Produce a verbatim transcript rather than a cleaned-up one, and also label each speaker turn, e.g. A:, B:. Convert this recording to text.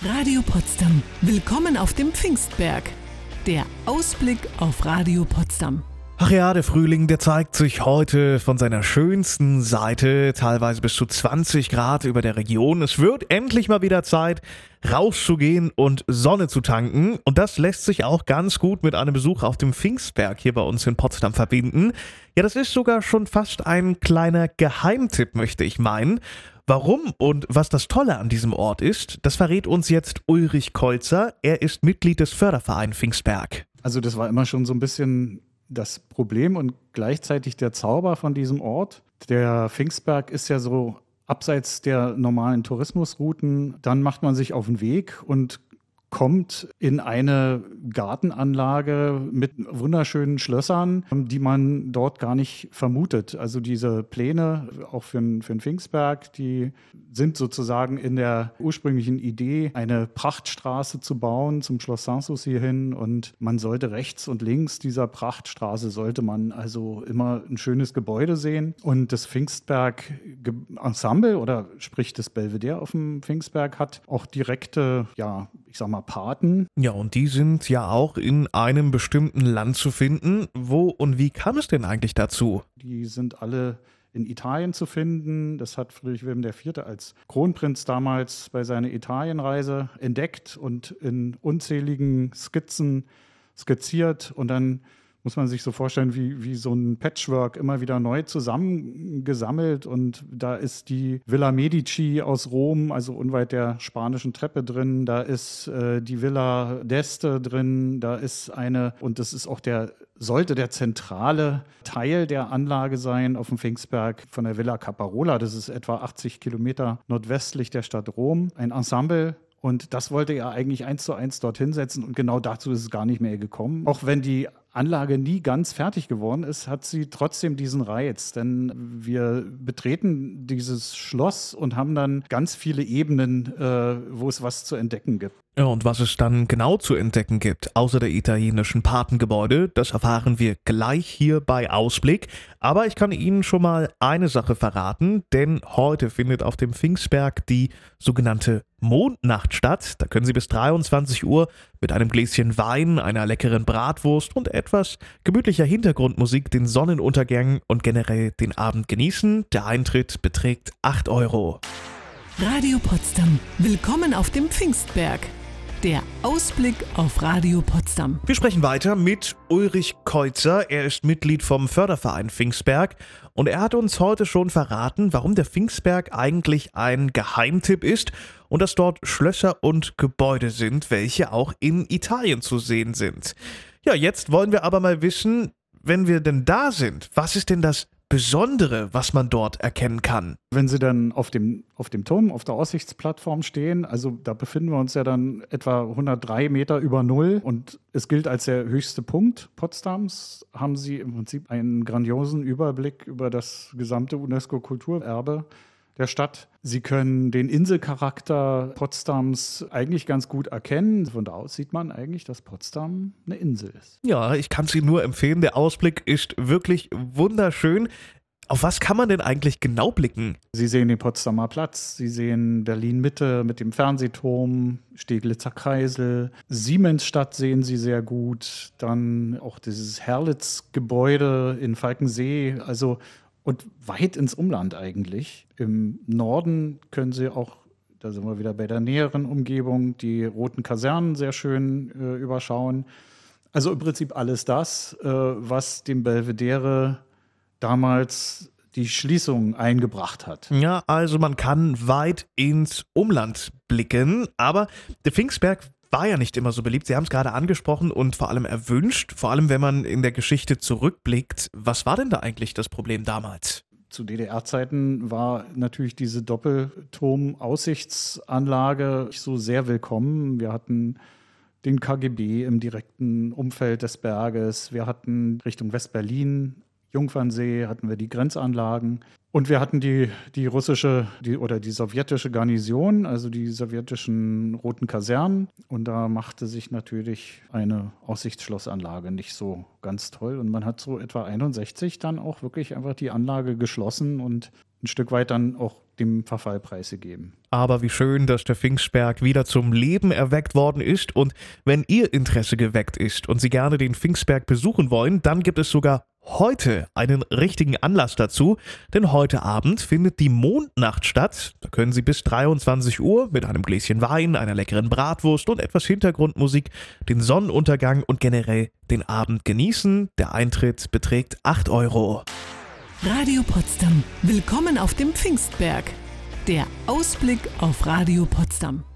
A: Radio Potsdam. Willkommen auf dem Pfingstberg. Der Ausblick auf Radio Potsdam.
B: Ach ja, der Frühling, der zeigt sich heute von seiner schönsten Seite, teilweise bis zu zwanzig Grad über der Region. Es wird endlich mal wieder Zeit, rauszugehen und Sonne zu tanken. Und das lässt sich auch ganz gut mit einem Besuch auf dem Pfingstberg hier bei uns in Potsdam verbinden. Ja, das ist sogar schon fast ein kleiner Geheimtipp, möchte ich meinen. Warum und was das Tolle an diesem Ort ist, das verrät uns jetzt Ulrich Kolzer. Er ist Mitglied des Fördervereins Pfingstberg.
C: Also das war immer schon so ein bisschen das Problem und gleichzeitig der Zauber von diesem Ort. Der Pfingstberg ist ja so abseits der normalen Tourismusrouten. Dann macht man sich auf den Weg und kommt in eine Gartenanlage mit wunderschönen Schlössern, die man dort gar nicht vermutet. Also diese Pläne, auch für den, für den Pfingstberg, die sind sozusagen in der ursprünglichen Idee, eine Prachtstraße zu bauen zum Schloss Sanssouci hin. Und man sollte rechts und links dieser Prachtstraße, sollte man also immer ein schönes Gebäude sehen. Und das Pfingstberg-Ensemble, oder sprich das Belvedere auf dem Pfingstberg, hat auch direkte, ja, ich sag mal, Paten.
B: Ja, und die sind ja auch in einem bestimmten Land zu finden. Wo und wie kam es denn eigentlich dazu?
C: Die sind alle in Italien zu finden. Das hat Friedrich Wilhelm der Vierte als Kronprinz damals bei seiner Italienreise entdeckt und in unzähligen Skizzen skizziert. Und dann muss man sich so vorstellen, wie, wie so ein Patchwork immer wieder neu zusammengesammelt. Und da ist die Villa Medici aus Rom, also unweit der Spanischen Treppe drin. Da ist äh, die Villa d'Este drin. Da ist eine, und das ist auch der, sollte der zentrale Teil der Anlage sein auf dem Pfingstberg von der Villa Caparola. Das ist etwa achtzig Kilometer nordwestlich der Stadt Rom. Ein Ensemble. Und das wollte er eigentlich eins zu eins dorthin setzen. Und genau dazu ist es gar nicht mehr gekommen. Auch wenn die Anlage nie ganz fertig geworden ist, hat sie trotzdem diesen Reiz. Denn wir betreten dieses Schloss und haben dann ganz viele Ebenen, äh, wo es was zu entdecken gibt.
B: Ja, und was es dann genau zu entdecken gibt, außer der italienischen Patengebäude, das erfahren wir gleich hier bei Ausblick. Aber ich kann Ihnen schon mal eine Sache verraten, denn heute findet auf dem Pfingstberg die sogenannte Mondnacht statt. Da können Sie bis dreiundzwanzig Uhr mit einem Gläschen Wein, einer leckeren Bratwurst und etwas gemütlicher Hintergrundmusik den Sonnenuntergang und generell den Abend genießen. Der Eintritt beträgt acht Euro.
A: Radio Potsdam. Willkommen auf dem Pfingstberg. Der Ausblick auf Radio Potsdam.
B: Wir sprechen weiter mit Ulrich Kolzer. Er ist Mitglied vom Förderverein Pfingstberg und er hat uns heute schon verraten, warum der Pfingstberg eigentlich ein Geheimtipp ist und dass dort Schlösser und Gebäude sind, welche auch in Italien zu sehen sind. Ja, jetzt wollen wir aber mal wissen, wenn wir denn da sind, was ist denn das Besondere, was man dort erkennen kann?
C: Wenn Sie dann auf dem, auf dem Turm, auf der Aussichtsplattform stehen, also da befinden wir uns ja dann etwa hundertdrei Meter über Null und es gilt als der höchste Punkt Potsdams, haben Sie im Prinzip einen grandiosen Überblick über das gesamte UNESCO-Kulturerbe der Stadt. Sie können den Inselcharakter Potsdams eigentlich ganz gut erkennen. Von da aus sieht man eigentlich, dass Potsdam eine Insel ist.
B: Ja, ich kann es Ihnen nur empfehlen. Der Ausblick ist wirklich wunderschön. Auf was kann man denn eigentlich genau blicken?
C: Sie sehen den Potsdamer Platz, Sie sehen Berlin-Mitte mit dem Fernsehturm, Steglitzer Kreisel, Siemensstadt sehen Sie sehr gut, dann auch dieses Herlitz-Gebäude in Falkensee, also und weit ins Umland eigentlich. Im Norden können Sie auch, da sind wir wieder bei der näheren Umgebung, die Roten Kasernen sehr schön äh, überschauen. Also im Prinzip alles das, äh, was dem Belvedere damals die Schließung eingebracht hat.
B: Ja, also man kann weit ins Umland blicken, aber der Pfingstberg war ja nicht immer so beliebt. Sie haben es gerade angesprochen und vor allem erwünscht, vor allem wenn man in der Geschichte zurückblickt. Was war denn da eigentlich das Problem damals?
C: Zu D D R-Zeiten war natürlich diese Doppelturm-Aussichtsanlage so sehr willkommen. Wir hatten den K G B im direkten Umfeld des Berges. Wir hatten Richtung West-Berlin, Jungfernsee, hatten wir die Grenzanlagen. Und wir hatten die, die russische die, oder die sowjetische Garnison, also die sowjetischen Roten Kasernen. Und da machte sich natürlich eine Aussichtsschlossanlage nicht so ganz toll. Und man hat so etwa einundsechzig dann auch wirklich einfach die Anlage geschlossen und ein Stück weit dann auch dem Verfall preisgegeben.
B: Aber wie schön, dass der Pfingstberg wieder zum Leben erweckt worden ist. Und wenn Ihr Interesse geweckt ist und Sie gerne den Pfingstberg besuchen wollen, dann gibt es sogar heute einen richtigen Anlass dazu. Denn heute Abend findet die Mondnacht statt. Da können Sie bis dreiundzwanzig Uhr mit einem Gläschen Wein, einer leckeren Bratwurst und etwas Hintergrundmusik den Sonnenuntergang und generell den Abend genießen. Der Eintritt beträgt acht Euro.
A: Radio Potsdam. Willkommen auf dem Pfingstberg. Der Ausblick auf Radio Potsdam.